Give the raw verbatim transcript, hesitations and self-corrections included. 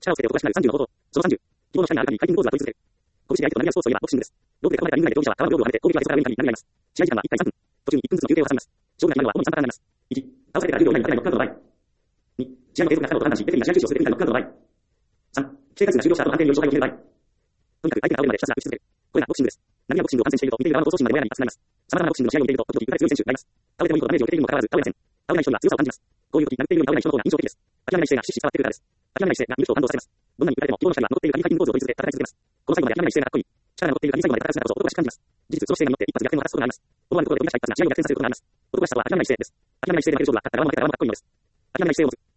力をつけて男らしくなるさんじゅうの方法。そのさんじゅう。希望の光がある限り、ファイティングポーズは問い続ける。拳で相手と殴り合うスポーツといえばボクシングです。ロープで囲まれたリング内で容疑者は体の両部を上げて攻撃を当てさせられるようになります。試合時間はいっかいさんぷん。途中にいっぷんずつの休憩を挟みます。勝負が決まるのは主にさんパターンになります。いち、倒されてからじゅうびょう以内に勝てないノックアウトの場合。に、試合の継続が不可能と判断し、レフェリーが試合中止をするテクニカルノックアウトの場合。さん、規定回数が終了した後の判定による勝敗を決める場合。とにかく相手が倒れるまでひたすら打ち続ける。これがボクシングです。何がボクシングを観戦していると、見ている側の闘争心まで親に熱くなります。様々なボクシングの試合を見ていると、時々具体強い選手になります。倒れてもいいとダメージを受けているにもかかわらず、倒れません。倒れない人には強さを感じます。こういう時、殴っているより倒れない人の方が印象的です。諦めない姿勢がひしひし伝わってくるからです。諦めない姿勢が見る人を感動させます。どんなに打たれても、希望の光は残っている神回転ポーズを取り続け、戦い続けます。この最後まで諦めない姿勢がかっこいい。力が残っている神最後まで戦う姿こそ男らしく感じます。事実、その姿勢が乗って一発逆転を果たすことがあります。思わぬところで飛び出した一発が試合を逆転させることがあります。男らしさは諦めない姿勢です。諦めない姿勢で負ける勝負は勝った側も負けた側もかっこいいのです。諦めない姿勢を持つ。